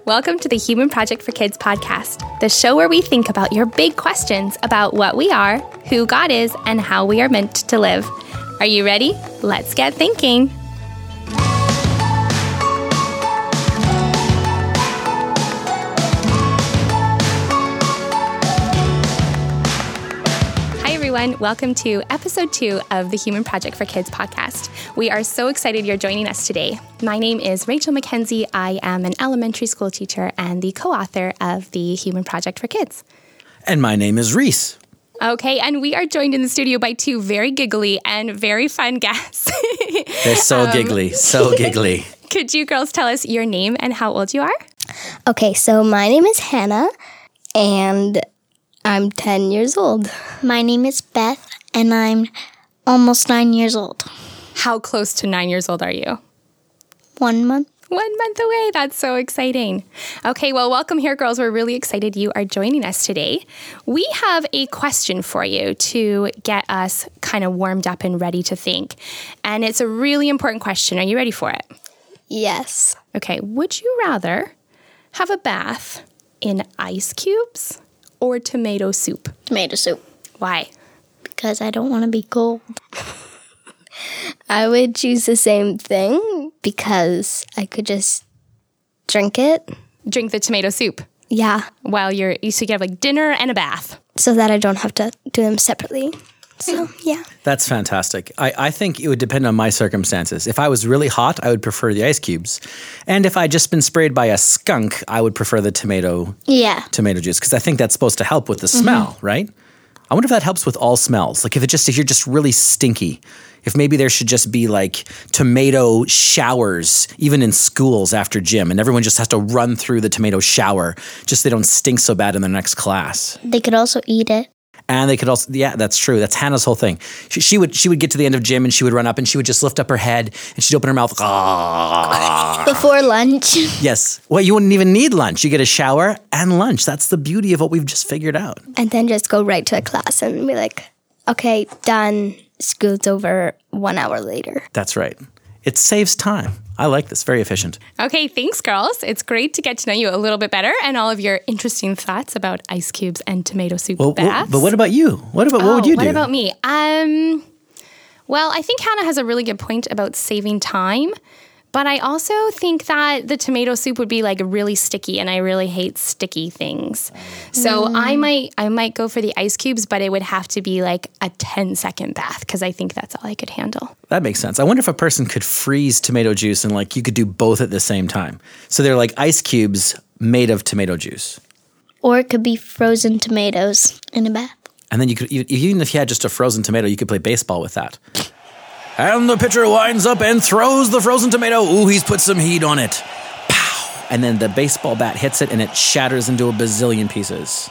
Welcome to the Human Project for Kids podcast, the show where we think about your big questions about what we are, who God is, and how we are meant to live. Are you ready? Let's get thinking. Welcome to episode 2 of the Human Project for Kids podcast. We are so excited you're joining us today. My name is Rachel McKenzie. I am an elementary school teacher and the co-author of the Human Project for Kids. And my name is Reese. Okay, and we are joined in the studio by 2 very giggly and very fun guests. They're so giggly, so giggly. Could you girls tell us your name and how old you are? Okay, so my name is Hannah, and I'm 10 years old. My name is Beth, and I'm almost 9 years old. How close to 9 years old are you? 1 month. 1 month away. That's so exciting. Okay, well, welcome here, girls. We're really excited you are joining us today. We have a question for you to get us kind of warmed up and ready to think. And it's a really important question. Are you ready for it? Yes. Okay, would you rather have a bath in ice cubes or tomato soup? Tomato soup. Why? Because I don't want to be cold. I would choose the same thing because I could just drink it. Drink the tomato soup? Yeah. While so you could have like dinner and a bath. So that I don't have to do them separately. So, yeah. That's fantastic. I think it would depend on my circumstances. If I was really hot, I would prefer the ice cubes. And if I'd just been sprayed by a skunk, I would prefer the tomato juice because I think that's supposed to help with the smell, right? I wonder if that helps with all smells. Like if you're just really stinky, if maybe there should just be like tomato showers, even in schools after gym, and everyone just has to run through the tomato shower just so they don't stink so bad in their next class. They could also eat it. And they could also, yeah, that's true. That's Hannah's whole thing. She would get to the end of gym and she would run up and she would just lift up her head and she'd open her mouth. Before lunch. Yes. Well, you wouldn't even need lunch. You get a shower and lunch. That's the beauty of what we've just figured out. And then just go right to a class and be like, okay, done. School's over 1 hour later. That's right. It saves time. I like this. Very efficient. Okay, thanks, girls. It's great to get to know you a little bit better and all of your interesting thoughts about ice cubes and tomato soup baths. But what about you? What would you do? What about me? Well, I think Hannah has a really good point about saving time. But I also think that the tomato soup would be like really sticky, and I really hate sticky things. So I might go for the ice cubes, but it would have to be like a 10-second bath because I think that's all I could handle. That makes sense. I wonder if a person could freeze tomato juice and like you could do both at the same time. So they're like ice cubes made of tomato juice. Or it could be frozen tomatoes in a bath. And then you could, even if you had just a frozen tomato, you could play baseball with that. And the pitcher winds up and throws the frozen tomato. Ooh, he's put some heat on it. Pow! And then the baseball bat hits it and it shatters into a bazillion pieces.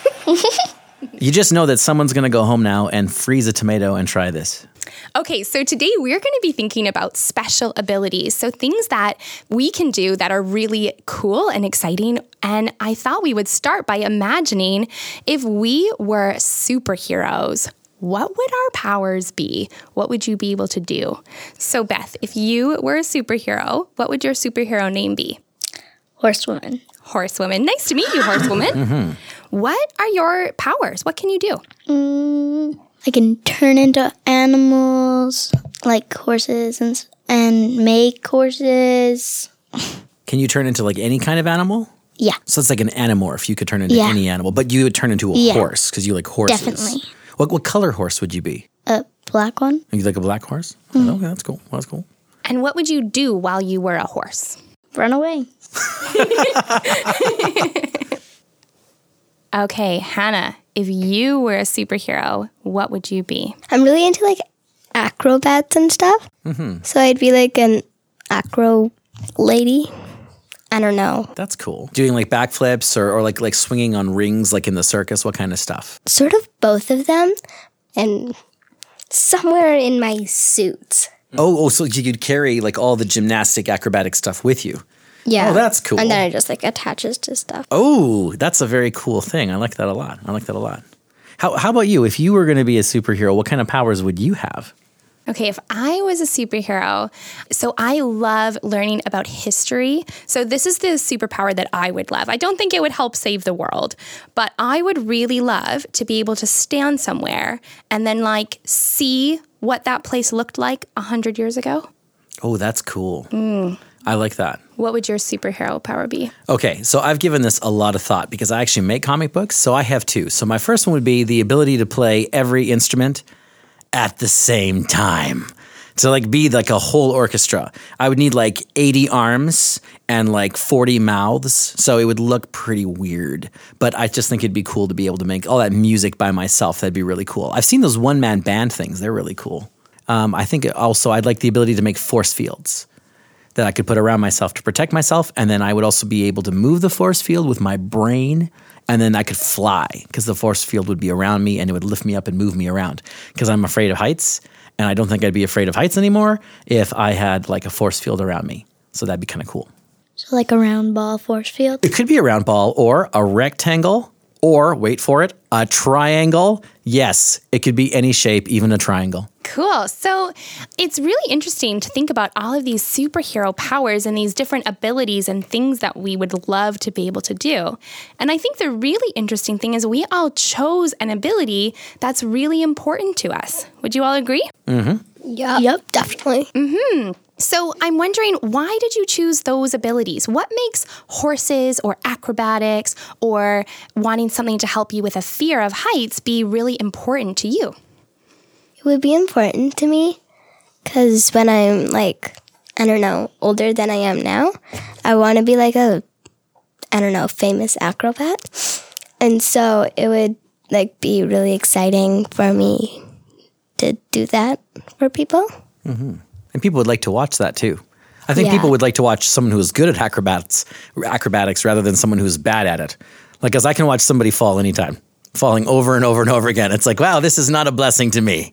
You just know that someone's going to go home now and freeze a tomato and try this. Okay, so today we're going to be thinking about special abilities. So things that we can do that are really cool and exciting. And I thought we would start by imagining if we were superheroes. What would our powers be? What would you be able to do? So, Beth, if you were a superhero, what would your superhero name be? Horsewoman. Horsewoman. Nice to meet you, Horsewoman. Mm-hmm. What are your powers? What can you do? I can turn into animals, like horses, and make horses. Can you turn into like any kind of animal? Yeah. So it's like an animorph. You could turn into any animal, but you would turn into a horse because you like horses. Definitely. What color horse would you be? A black one. You like a black horse? Okay, that's cool. That's cool. And what would you do while you were a horse? Run away. Okay, Hannah, if you were a superhero, what would you be? I'm really into like acrobats and stuff. Mm-hmm. So I'd be like an acro lady. I don't know. That's cool. Doing like backflips or like swinging on rings like in the circus? What kind of stuff? Sort of both of them and somewhere in my suit. Oh, so you'd carry like all the gymnastic acrobatic stuff with you? Yeah. Oh, that's cool. And then it just like attaches to stuff. Oh, that's a very cool thing. I like that a lot. How about you? If you were going to be a superhero, what kind of powers would you have? Okay, if I was a superhero, so I love learning about history. So this is the superpower that I would love. I don't think it would help save the world, but I would really love to be able to stand somewhere and then like see what that place looked like 100 years ago. Oh, that's cool. I like that. What would your superhero power be? Okay, so I've given this a lot of thought because I actually make comic books, so I have two. So my first one would be the ability to play every instrument at the same time. To like be like a whole orchestra. I would need like 80 arms and like 40 mouths, so it would look pretty weird. But I just think it'd be cool to be able to make all that music by myself. That'd be really cool. I've seen those one-man band things. They're really cool. I think also I'd like the ability to make force fields that I could put around myself to protect myself, and then I would also be able to move the force field with my brain, and then I could fly because the force field would be around me and it would lift me up and move me around because I'm afraid of heights, and I don't think I'd be afraid of heights anymore if I had like a force field around me. So that'd be kind of cool. So like a round ball force field? It could be a round ball or a rectangle or, wait for it, a triangle. Yes, it could be any shape, even a triangle. Cool. So it's really interesting to think about all of these superhero powers and these different abilities and things that we would love to be able to do. And I think the really interesting thing is we all chose an ability that's really important to us. Would you all agree? Mm-hmm. Yeah. Yep, definitely. Mm-hmm. So I'm wondering, why did you choose those abilities? What makes horses or acrobatics or wanting something to help you with a fear of heights be really important to you? It would be important to me because when I'm like, I don't know, older than I am now, I want to be like a, I don't know, famous acrobat. And so it would like be really exciting for me to do that for people. Mm-hmm. And people would like to watch that too. I think people would like to watch someone who is good at acrobatics rather than someone who's bad at it. Like, because I can watch somebody fall anytime, falling over and over and over again. It's like, wow, this is not a blessing to me.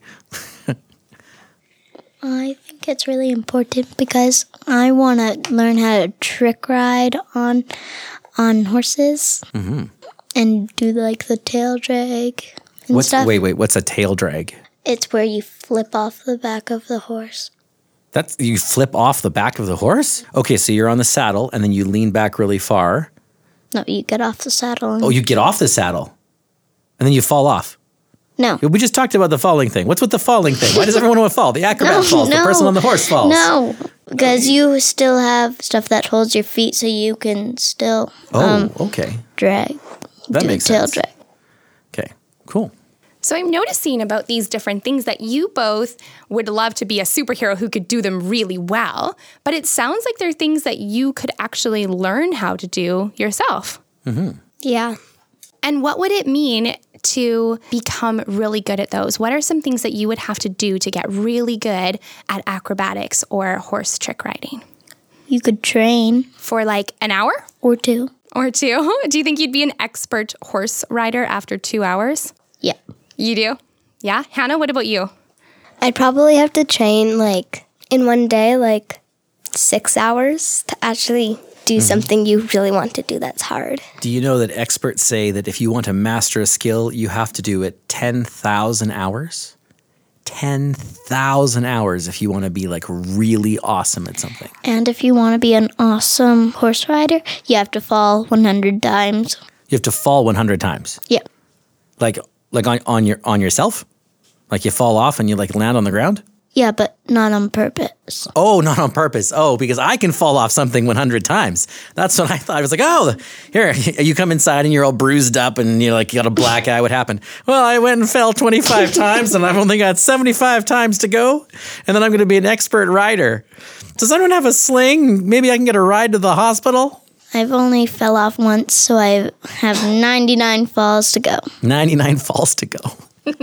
I think it's really important because I want to learn how to trick ride on horses and do like the tail drag and stuff. Wait, what's a tail drag? It's where you flip off the back of the horse. You flip off the back of the horse? Okay, so you're on the saddle and then you lean back really far. No, you get off the saddle. Oh, you get off the saddle and then you fall off. No. We just talked about the falling thing. What's with the falling thing? Why does everyone want to fall? The acrobat falls. The person on the horse falls. No, because you still have stuff that holds your feet so you can still okay. drag. That makes sense. Tail drag. Okay, cool. So I'm noticing about these different things that you both would love to be a superhero who could do them really well, but it sounds like they're things that you could actually learn how to do yourself. Mm-hmm. Yeah. And what would it mean to become really good at those? What are some things that you would have to do to get really good at acrobatics or horse trick riding? You could train. For like an hour? Or two. Or two? Do you think you'd be an expert horse rider after 2 hours? Yeah. You do? Yeah? Hannah, what about you? I'd probably have to train like in one day, like 6 hours to actually do something you really want to do that's hard. Do you know that experts say that if you want to master a skill, you have to do it 10,000 hours? 10,000 hours if you want to be like really awesome at something. And if you want to be an awesome horse rider, you have to fall 100 times. You have to fall 100 times? Yeah. Like on yourself? Like you fall off and you like land on the ground? Yeah, but not on purpose. Oh, not on purpose. Oh, because I can fall off something 100 times. That's what I thought. I was like, oh, here, you come inside and you're all bruised up and you're like, you got a black eye. What happened? Well, I went and fell 25 times and I've only got 75 times to go. And then I'm going to be an expert rider. Does anyone have a sling? Maybe I can get a ride to the hospital? I've only fell off once, so I have 99 falls to go. 99 falls to go.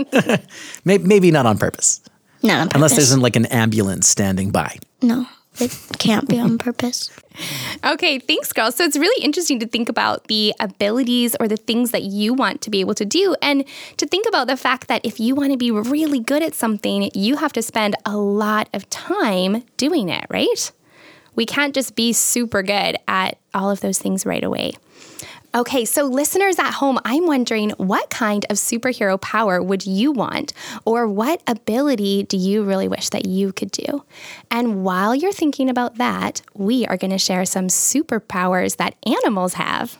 Maybe not on purpose. Not on purpose. Unless there's like an ambulance standing by. No, it can't be on purpose. Okay, thanks, girls. So it's really interesting to think about the abilities or the things that you want to be able to do, and to think about the fact that if you want to be really good at something, you have to spend a lot of time doing it, right? We can't just be super good at all of those things right away. Okay, so listeners at home, I'm wondering what kind of superhero power would you want? Or what ability do you really wish that you could do? And while you're thinking about that, we are going to share some superpowers that animals have.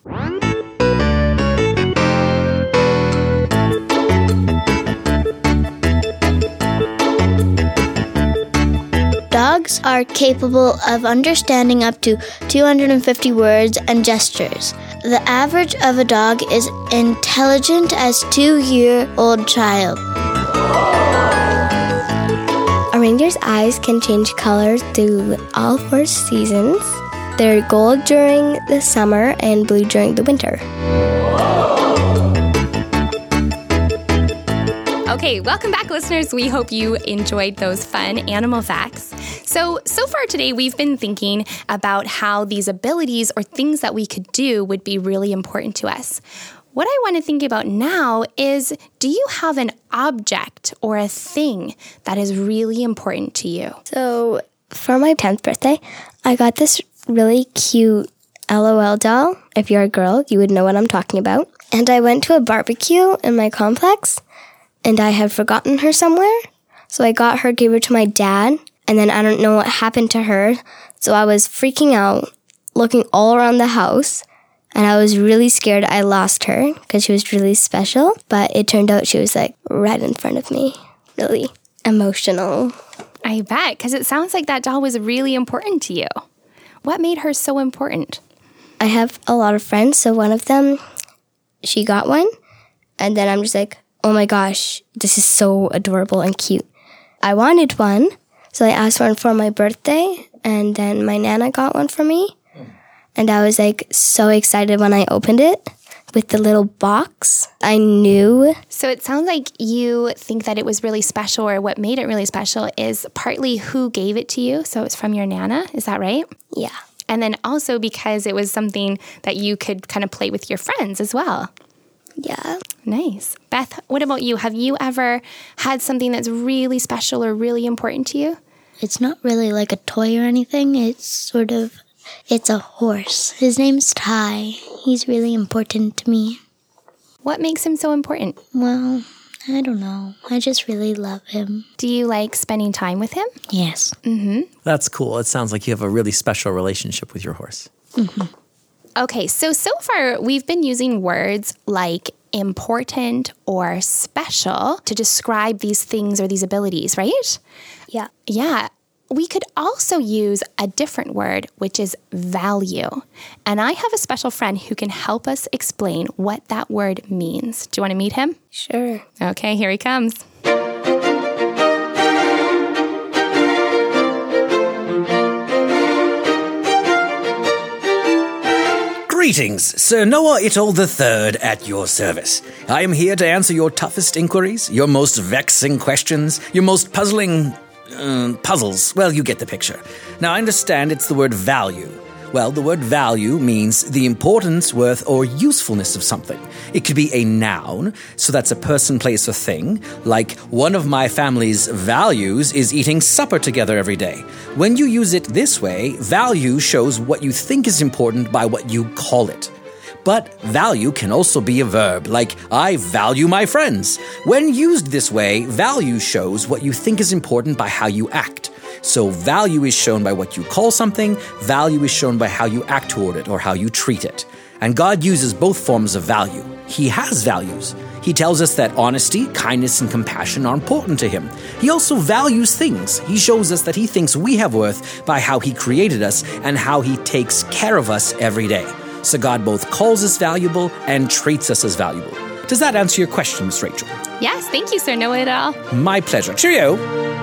Dogs are capable of understanding up to 250 words and gestures. The average of a dog is intelligent as 2-year-old child. A reindeer's eyes can change colors through all 4 seasons. They're gold during the summer and blue during the winter. Okay, welcome back, listeners. We hope you enjoyed those fun animal facts. So far today, we've been thinking about how these abilities or things that we could do would be really important to us. What I want to think about now is, do you have an object or a thing that is really important to you? So for my 10th birthday, I got this really cute LOL doll. If you're a girl, you would know what I'm talking about. And I went to a barbecue in my complex, and I had forgotten her somewhere. So I got her, gave her to my dad, and then I don't know what happened to her. So I was freaking out, looking all around the house, and I was really scared I lost her because she was really special. But it turned out she was like right in front of me. Really emotional. I bet, because it sounds like that doll was really important to you. What made her so important? I have a lot of friends, so one of them, she got one, and then I'm just like, oh my gosh, this is so adorable and cute. I wanted one, so I asked one for my birthday, and then my Nana got one for me. And I was like so excited when I opened it with the little box. I knew. So it sounds like you think that it was really special, or what made it really special is partly who gave it to you. So it's from your Nana, is that right? Yeah. And then also because it was something that you could kind of play with your friends as well. Yeah. Nice. Beth, what about you? Have you ever had something that's really special or really important to you? It's not really like a toy or anything. It's a horse. His name's Ty. He's really important to me. What makes him so important? Well, I don't know. I just really love him. Do you like spending time with him? Yes. Mm-hmm. That's cool. It sounds like you have a really special relationship with your horse. Mm-hmm. Okay, so far we've been using words like important or special to describe these things or these abilities, right? Yeah. Yeah. We could also use a different word, which is value. And I have a special friend who can help us explain what that word means. Do you want to meet him? Sure. Okay, here he comes. Greetings, Sir Noah Ittle III at your service. I am here to answer your toughest inquiries, your most vexing questions, your most puzzling puzzles. Well, you get the picture. Now, I understand it's the word value. Well, the word value means the importance, worth, or usefulness of something. It could be a noun, so that's a person, place, or thing. Like, one of my family's values is eating supper together every day. When you use it this way, value shows what you think is important by what you call it. But value can also be a verb, like, I value my friends. When used this way, value shows what you think is important by how you act. So value is shown by what you call something, value is shown by how you act toward it or how you treat it. And God uses both forms of value. He has values. He tells us that honesty, kindness, and compassion are important to him. He also values things. He shows us that he thinks we have worth by how he created us and how he takes care of us every day. So God both calls us valuable and treats us as valuable. Does that answer your question, Miss Rachel? Yes, thank you, Sir Know-It-All. My pleasure. Cheerio.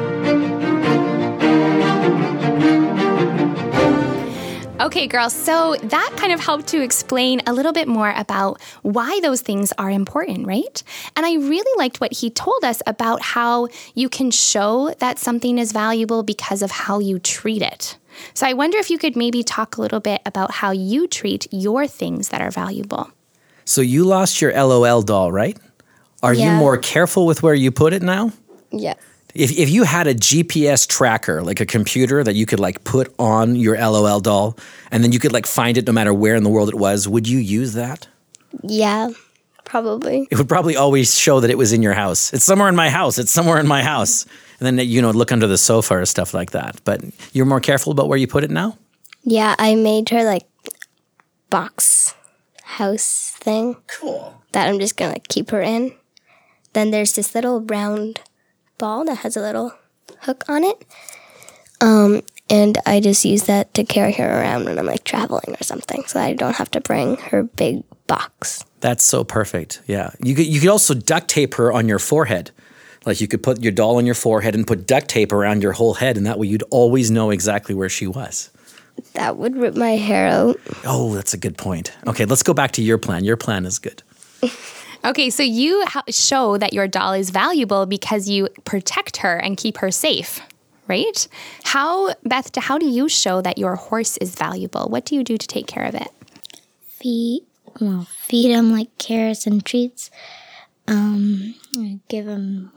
Okay, girls, so that kind of helped to explain a little bit more about why those things are important, right? And I really liked what he told us about how you can show that something is valuable because of how you treat it. So I wonder if you could maybe talk a little bit about how you treat your things that are valuable. So you lost your LOL doll, right? Are you more careful with where you put it now? Yeah. If you had a GPS tracker, like a computer that you could like put on your LOL doll, and then you could like find it no matter where in the world it was, would you use that? Yeah, probably. It would probably always show that it was in your house. It's somewhere in my house. It's somewhere in my house. And then, look under the sofa or stuff like that. But you're more careful about where you put it now? Yeah, I made her like box house thing. Cool. That I'm just going to keep her in. Then there's this little round ball that has a little hook on it. And I just use that to carry her around when I'm like traveling or something, so I don't have to bring her big box. That's so perfect. Yeah. You could also duct tape her on your forehead. Like you could put your doll on your forehead and put duct tape around your whole head, and that way you'd always know exactly where she was. That would rip my hair out. Oh, that's a good point. Okay, let's go back to your plan. Your plan is good. Okay, so you show that your doll is valuable because you protect her and keep her safe, right? Beth, how do you show that your horse is valuable? What do you do to take care of it? Feed him like carrots and treats. I give him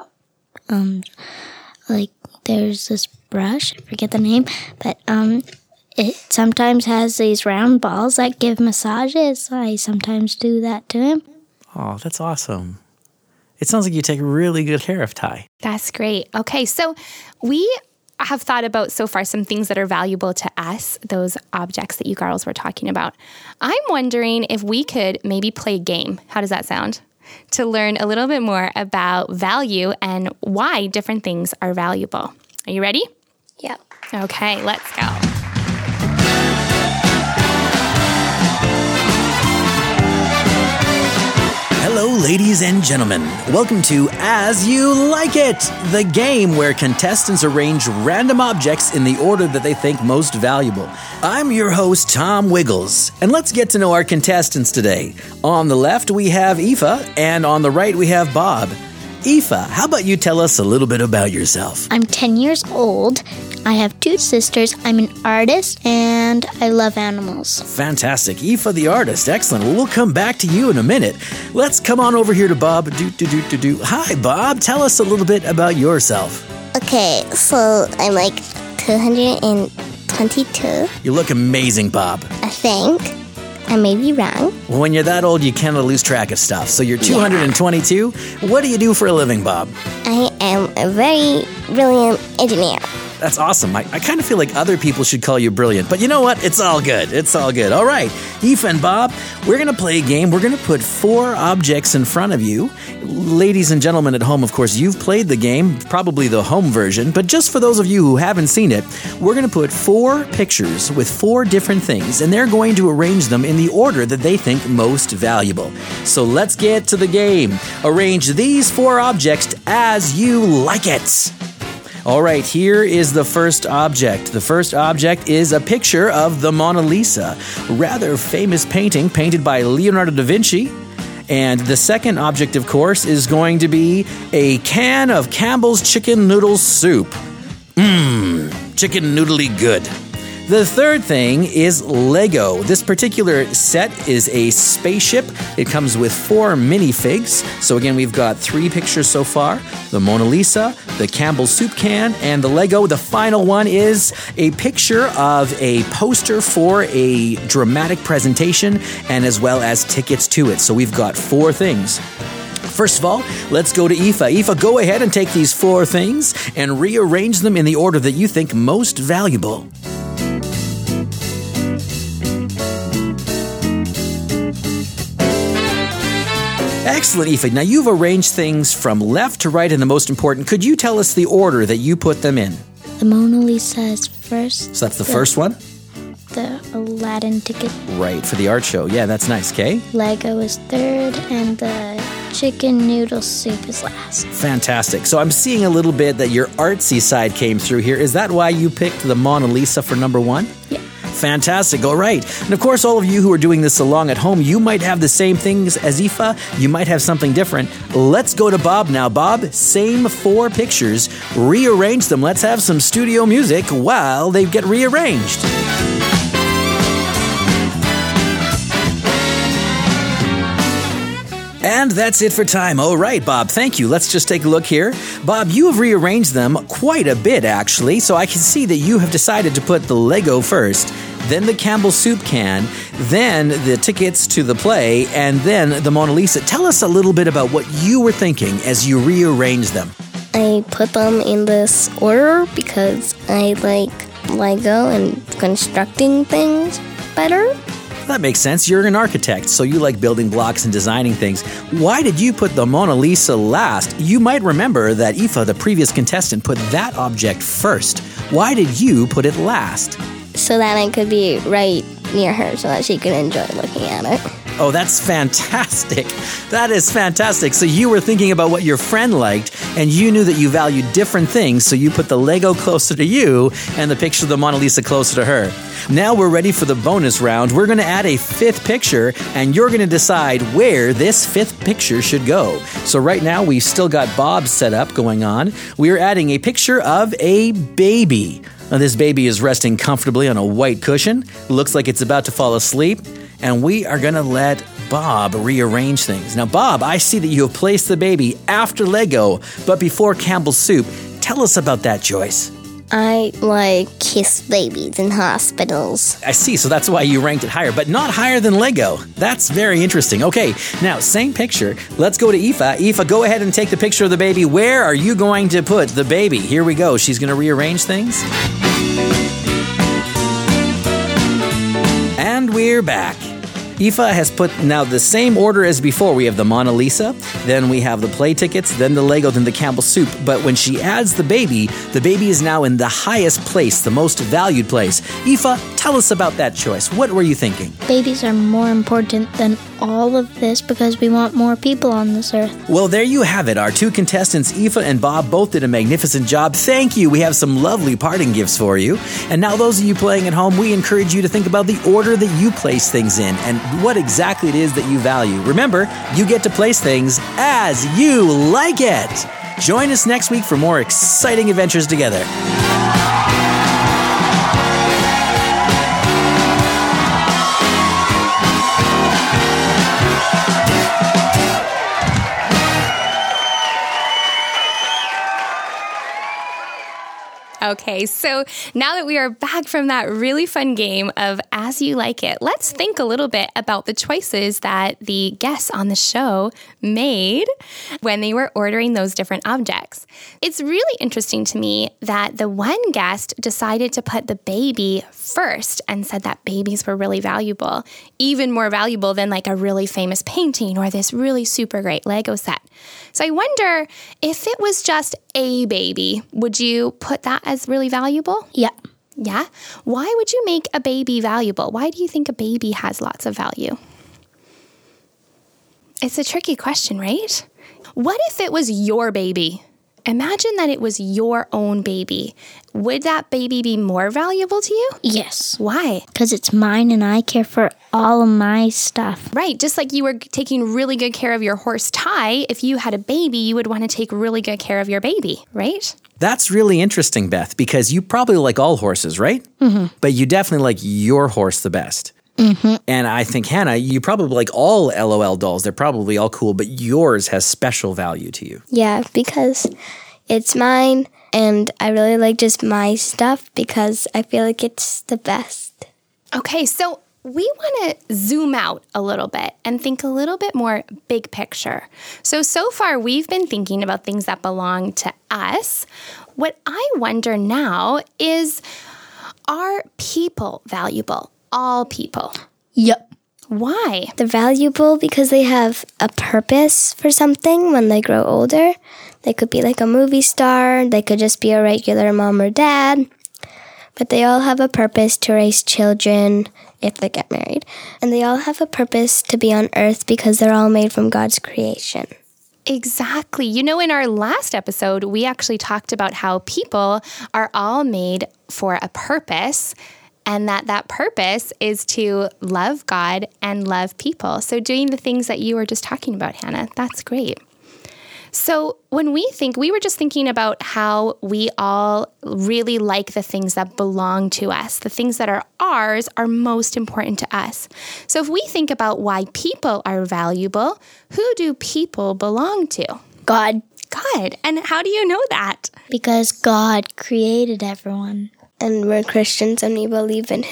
like there's this brush, I forget the name, but it sometimes has these round balls that give massages. I sometimes do that to him. Oh, that's awesome. It sounds like you take really good care of Ty. That's great. Okay, so we have thought about so far some things that are valuable to us, those objects that you girls were talking about. I'm wondering if we could maybe play a game. How does that sound? To learn a little bit more about value and why different things are valuable. Are you ready? Yeah. Okay, let's go. Hello, ladies and gentlemen. Welcome to As You Like It, the game where contestants arrange random objects in the order that they think most valuable. I'm your host, Tom Wiggles, and let's get to know our contestants today. On the left, we have Aoife, and on the right, we have Bob. Aoife, how about you tell us a little bit about yourself? I'm 10 years old. I have 2 sisters. I'm an artist, and I love animals. Fantastic. Aoife the artist. Excellent. Well, we'll come back to you in a minute. Let's come on over here to Bob. Hi, Bob. Tell us a little bit about yourself. Okay, so I'm like 222. You look amazing, Bob. I think. I may be wrong. When you're that old, you kind of lose track of stuff. So you're 222. Yeah. What do you do for a living, Bob? I am a very brilliant engineer. That's awesome. I kind of feel like other people should call you brilliant, but you know what? It's all good. It's all good. All right, Aoife and Bob, we're going to play a game. We're going to put 4 objects in front of you. Ladies and gentlemen at home, of course, you've played the game, probably the home version, but just for those of you who haven't seen it, we're going to put 4 pictures with 4 different things, and they're going to arrange them in the order that they think most valuable. So let's get to the game. Arrange these 4 objects as you like it. All right, here is the first object. The first object is a picture of the Mona Lisa, a rather famous painting painted by Leonardo da Vinci. And the second object, of course, is going to be a can of Campbell's chicken noodle soup. Chicken noodly good. The third thing is Lego. This particular set is a spaceship. It comes with 4 minifigs. So again, we've got 3 pictures so far. The Mona Lisa, the Campbell's soup can, and the Lego. The final one is a picture of a poster for a dramatic presentation and as well as tickets to it. So we've got 4 things. First of all, let's go to Aoife. Aoife, go ahead and take these 4 things and rearrange them in the order that you think most valuable. Excellent, Aoife. Now, you've arranged things from left to right, and the most important, could you tell us the order that you put them in? The Mona Lisa is first. So that's the first one? The Aladdin ticket. Right, for the art show. Yeah, that's nice, okay? Lego is third, and the chicken noodle soup is last. Fantastic. So I'm seeing a little bit that your artsy side came through here. Is that why you picked the Mona Lisa for number 1? Yeah. Fantastic. All right. And of course, all of you who are doing this along at home, you might have the same things as Aoife. You might have something different. Let's go to Bob now. Bob, same 4 pictures. Rearrange them. Let's have some studio music while they get rearranged. And that's it for time. All right, Bob, thank you. Let's just take a look here. Bob, you have rearranged them quite a bit, actually, so I can see that you have decided to put the Lego first. then the Campbell soup can, then the tickets to the play, and then the Mona Lisa. Tell us a little bit about what you were thinking as you rearranged them. I put them in this order because I like Lego and constructing things better. That makes sense. You're an architect, so you like building blocks and designing things. Why did you put the Mona Lisa last? You might remember that Aoife, the previous contestant, put that object first. Why did you put it last? So that I could be right near her so that she could enjoy looking at it. Oh, that's fantastic. That is fantastic. So you were thinking about what your friend liked, and you knew that you valued different things, so you put the Lego closer to you and the picture of the Mona Lisa closer to her. Now we're ready for the bonus round. We're going to add a fifth picture, and you're going to decide where this fifth picture should go. So right now, we've still got Bob's setup going on. We're adding a picture of a baby. Now, this baby is resting comfortably on a white cushion. Looks like it's about to fall asleep. And we are going to let Bob rearrange things. Now, Bob, I see that you have placed the baby after Lego, but before Campbell's soup. Tell us about that, Joyce. I like kiss babies in hospitals. I see, so that's why you ranked it higher, but not higher than Lego. That's very interesting. Okay, now, same picture. Let's go to Aoife. Aoife, go ahead and take the picture of the baby. Where are you going to put the baby? Here we go. She's going to rearrange things. And we're back. Aoife has put now the same order as before. We have the Mona Lisa, then we have the play tickets, then the Lego, then the Campbell soup. But when she adds the baby is now in the highest place, the most valued place. Aoife, tell us about that choice. What were you thinking? Babies are more important than all of this because we want more people on this earth. Well, there you have it. Our two contestants, Aoife and Bob, both did a magnificent job. Thank you. We have some lovely parting gifts for you. And now those of you playing at home, we encourage you to think about the order that you place things in and what exactly it is that you value. Remember, you get to place things as you like it. Join us next week for more exciting adventures together. Okay, so now that we are back from that really fun game of As You Like It, let's think a little bit about the choices that the guests on the show made when they were ordering those different objects. It's really interesting to me that the one guest decided to put the baby first and said that babies were really valuable, even more valuable than like a really famous painting or this really super great Lego set. So I wonder if it was just a baby, would you put that as really valuable? Yeah. Yeah? Why would you make a baby valuable? Why do you think a baby has lots of value? It's a tricky question, right? What if it was your baby? Imagine that it was your own baby. Would that baby be more valuable to you? Yes. Why? Because it's mine and I care for all of my stuff. Right. Just like you were taking really good care of your horse Ty, if you had a baby, you would want to take really good care of your baby, right? That's really interesting, Beth, because you probably like all horses, right? Mm-hmm. But you definitely like your horse the best. Mm-hmm. And I think, Hannah, you probably like all LOL dolls. They're probably all cool, but yours has special value to you. Yeah, because it's mine, and I really like just my stuff because I feel like it's the best. Okay, so we want to zoom out a little bit and think a little bit more big picture. So far, we've been thinking about things that belong to us. What I wonder now is, are people valuable? All people. Yep. Why? They're valuable because they have a purpose for something when they grow older. They could be like a movie star. They could just be a regular mom or dad. But they all have a purpose to raise children if they get married. And they all have a purpose to be on earth because they're all made from God's creation. Exactly. You know, in our last episode, we actually talked about how people are all made for a purpose, and that purpose is to love God and love people. So doing the things that you were just talking about, Hannah, that's great. So when we were just thinking about how we all really like the things that belong to us. The things that are ours are most important to us. So if we think about why people are valuable, who do people belong to? God. God. And how do you know that? Because God created everyone. And we're Christians and we believe in Him.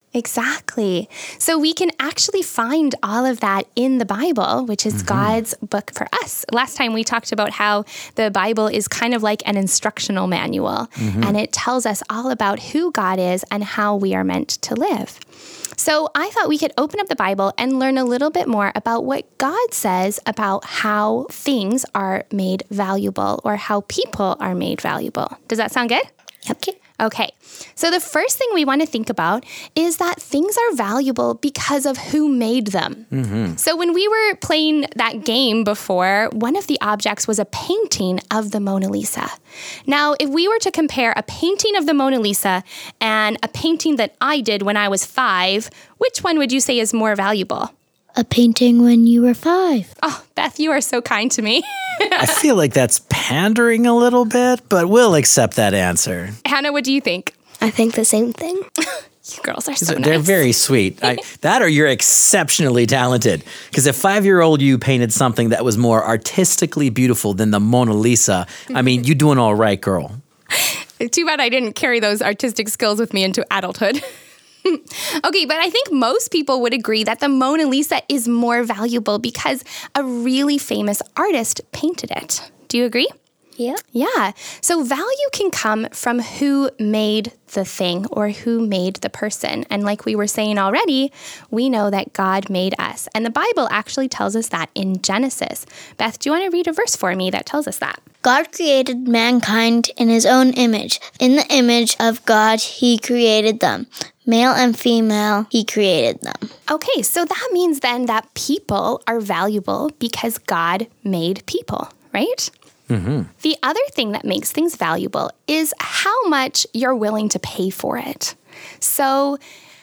Exactly. So we can actually find all of that in the Bible, which is God's book for us. Last time we talked about how the Bible is kind of like an instructional manual, and it tells us all about who God is and how we are meant to live. So I thought we could open up the Bible and learn a little bit more about what God says about how things are made valuable or how people are made valuable. Does that sound good? Yep. Okay, so the first thing we want to think about is that things are valuable because of who made them. So when we were playing that game before, one of the objects was a painting of the Mona Lisa. Now, if we were to compare a painting of the Mona Lisa and a painting that I did when I was 5, which one would you say is more valuable? A painting when you were 5. Oh, Beth, you are so kind to me. I feel like that's pandering a little bit, but we'll accept that answer. Hannah, what do you think? I think the same thing. You girls are so nice. They're very sweet. That or you're exceptionally talented. Because if 5-year-old you painted something that was more artistically beautiful than the Mona Lisa, I mean, you doing all right, girl. Too bad I didn't carry those artistic skills with me into adulthood. Okay, but I think most people would agree that the Mona Lisa is more valuable because a really famous artist painted it. Do you agree? Yeah. Yeah. So value can come from who made the thing or who made the person. And like we were saying already, we know that God made us. And the Bible actually tells us that in Genesis. Beth, do you want to read a verse for me that tells us that? God created mankind in his own image. In the image of God, he created them. Male and female, he created them. Okay, so that means then that people are valuable because God made people, right? The other thing that makes things valuable is how much you're willing to pay for it. So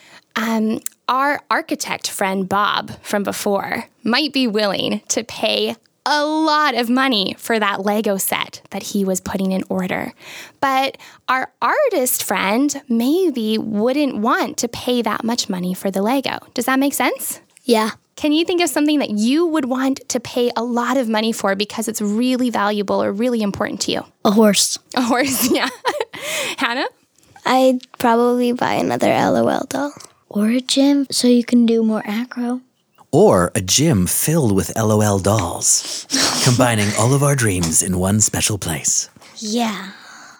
our architect friend Bob from before might be willing to pay a lot of money for that Lego set that he was putting in order. But our artist friend maybe wouldn't want to pay that much money for the Lego. Does that make sense? Yeah. Can you think of something that you would want to pay a lot of money for because it's really valuable or really important to you? A horse. A horse, yeah. Hannah? I'd probably buy another LOL doll. Or a gym so you can do more acro. Or a gym filled with LOL dolls, combining all of our dreams in one special place. Yeah.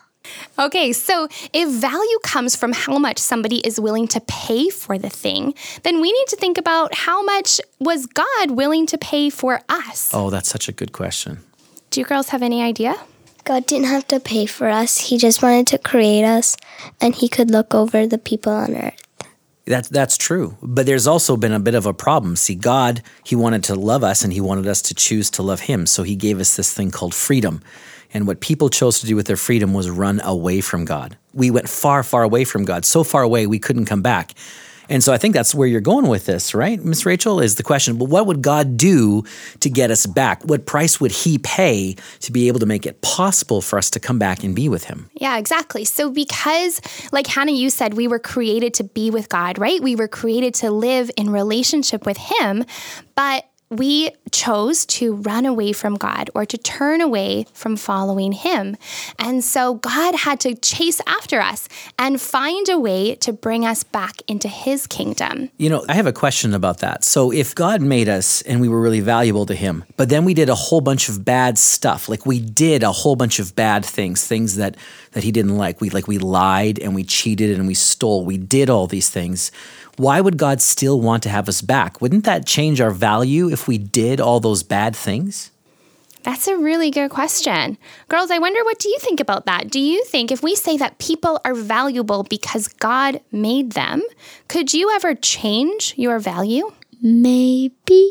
Okay, so if value comes from how much somebody is willing to pay for the thing, then we need to think about how much was God willing to pay for us? Oh, that's such a good question. Do you girls have any idea? God didn't have to pay for us. He just wanted to create us, and he could look over the people on earth. That's true. But there's also been a bit of a problem. See, God, he wanted to love us and he wanted us to choose to love him. So he gave us this thing called freedom. And what people chose to do with their freedom was run away from God. We went far, far away from God, so far away we couldn't come back. And so I think that's where you're going with this, right, Miss Rachel, is the question. But what would God do to get us back? What price would he pay to be able to make it possible for us to come back and be with him? Yeah, exactly. So because, like Hannah, you said, we were created to be with God, right? We were created to live in relationship with him, but we chose to run away from God or to turn away from following him. And so God had to chase after us and find a way to bring us back into his kingdom. You know, I have a question about that. So if God made us and we were really valuable to him, but then we did a whole bunch of bad stuff, like we did a whole bunch of bad things that he didn't like. We lied and we cheated and we stole. We did all these things. Why would God still want to have us back? Wouldn't that change our value if we did all those bad things? That's a really good question. Girls, I wonder, what do you think about that? Do you think if we say that people are valuable because God made them, could you ever change your value? Maybe.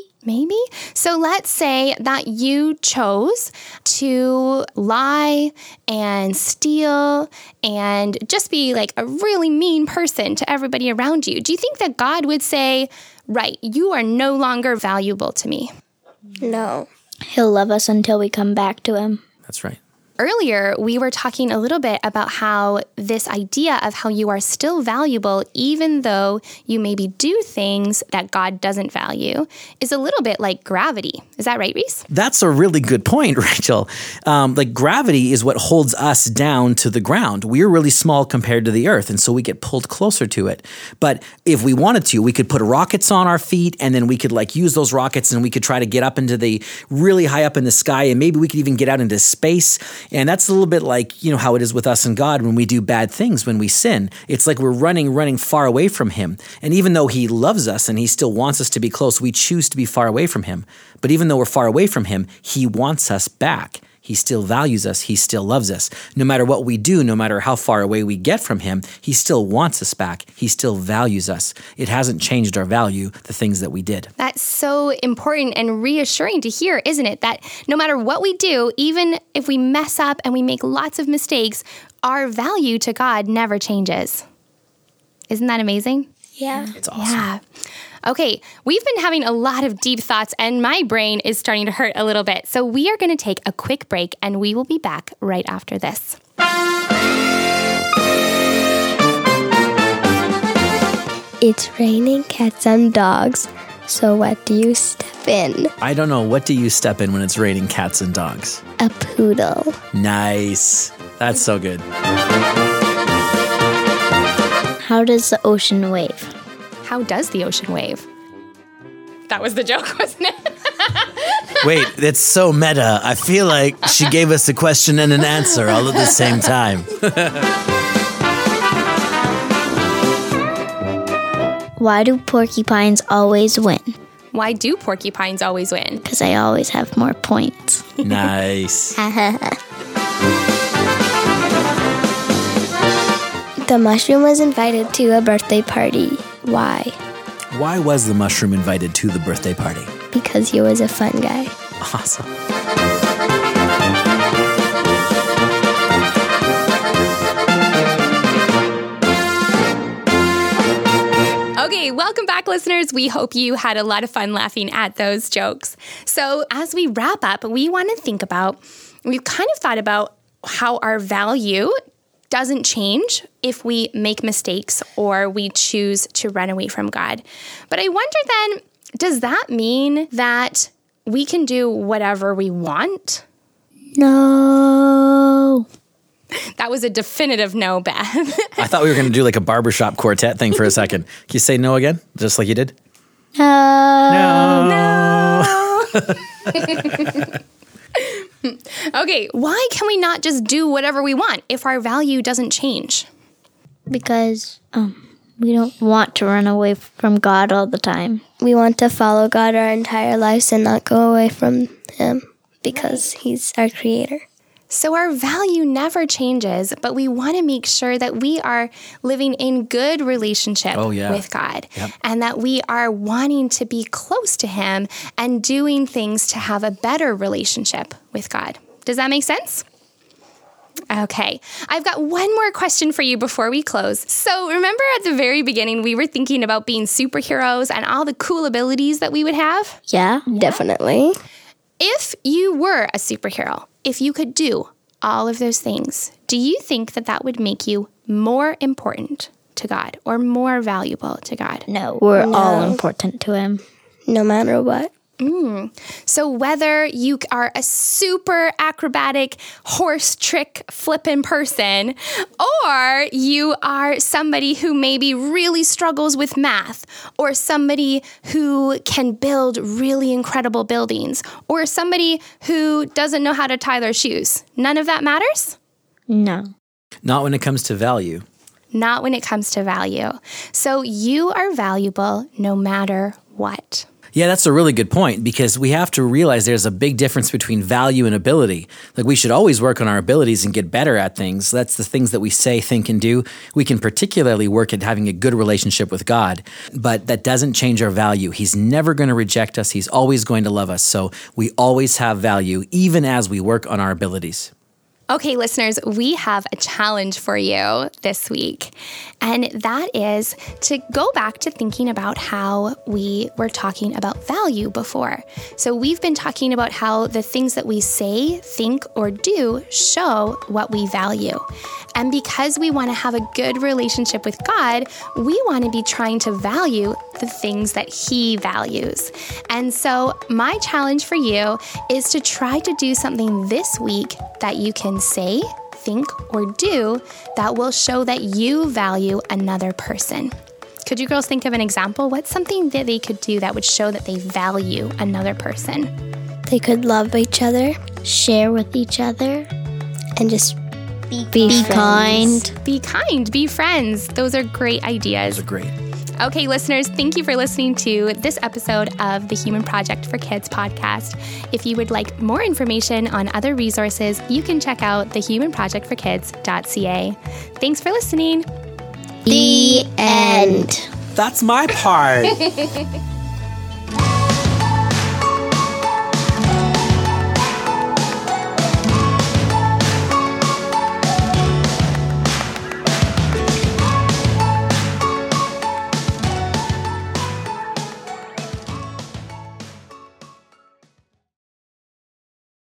So let's say that you chose to lie and steal and just be like a really mean person to everybody around you. Do you think that God would say, right, you are no longer valuable to me? No. He'll love us until we come back to him. That's right. Earlier, we were talking a little bit about how this idea of how you are still valuable, even though you maybe do things that God doesn't value, is a little bit like gravity. Is that right, Reese? That's a really good point, Rachel. Like gravity is what holds us down to the ground. We're really small compared to the earth, and so we get pulled closer to it. But if we wanted to, we could put rockets on our feet, and then we could like use those rockets, and we could try to get up into the really high up in the sky, and maybe we could even get out into space. And that's a little bit like, you know, how it is with us and God when we do bad things, when we sin. It's like we're running far away from him. And even though he loves us and he still wants us to be close, we choose to be far away from him. But even though we're far away from him, he wants us back. He still values us. He still loves us. No matter what we do, no matter how far away we get from him, he still wants us back. He still values us. It hasn't changed our value, the things that we did. That's so important and reassuring to hear, isn't it? That no matter what we do, even if we mess up and we make lots of mistakes, our value to God never changes. Isn't that amazing? Yeah. It's awesome. Yeah. Okay, we've been having a lot of deep thoughts and my brain is starting to hurt a little bit. So we are going to take a quick break and we will be back right after this. It's raining cats and dogs. So what do you step in? I don't know. What do you step in when it's raining cats and dogs? A poodle. Nice. That's so good. How does the ocean wave? How does the ocean wave? That was the joke, wasn't it? Wait, it's so meta. I feel like she gave us a question and an answer all at the same time. Why do porcupines always win? Why do porcupines always win? Because I always have more points. Nice. The mushroom was invited to a birthday party. Why? Why was the mushroom invited to the birthday party? Because he was a fun guy. Awesome. Okay, welcome back, listeners. We hope you had a lot of fun laughing at those jokes. So as we wrap up, we want to think about, we've kind of thought about how our value doesn't change if we make mistakes or we choose to run away from God. But I wonder then, does that mean that we can do whatever we want? No. That was a definitive no, Beth. I thought we were going to do like a barbershop quartet thing for a second. Can you say no again? Just like you did? No. Okay, why can we not just do whatever we want if our value doesn't change? Because we don't want to run away from God all the time. We want to follow God our entire lives and not go away from him because he's our creator. So our value never changes, but we want to make sure that we are living in good relationship with God and that we are wanting to be close to him and doing things to have a better relationship with God. Does that make sense? Okay, I've got one more question for you before we close. So remember at the very beginning, we were thinking about being superheroes and all the cool abilities that we would have? Yeah, definitely. If you were a superhero, if you could do all of those things, do you think that that would make you more important to God or more valuable to God? No, we're all important to him. No matter what. So whether you are a super acrobatic horse trick flipping person or you are somebody who maybe really struggles with math or somebody who can build really incredible buildings or somebody who doesn't know how to tie their shoes, none of that matters? No. Not when it comes to value. Not when it comes to value. So you are valuable no matter what. Yeah, that's a really good point because we have to realize there's a big difference between value and ability. Like we should always work on our abilities and get better at things. That's the things that we say, think, and do. We can particularly work at having a good relationship with God, but that doesn't change our value. He's never going to reject us. He's always going to love us. So we always have value even as we work on our abilities. Okay, listeners, we have a challenge for you this week, and that is to go back to thinking about how we were talking about value before. So we've been talking about how the things that we say, think, or do show what we value. And because we want to have a good relationship with God, we want to be trying to value the things that He values. And so my challenge for you is to try to do something this week that you can say, think, or do that will show that you value another person. Could you girls think of an example? What's something that they could do that would show that they value another person? They could love each other, share with each other, and just be kind. Be kind, be friends. Those are great ideas. Those are great. Okay, listeners, thank you for listening to this episode of the Human Project for Kids podcast. If you would like more information on other resources, you can check out thehumanprojectforkids.ca. Thanks for listening. The end. That's my part.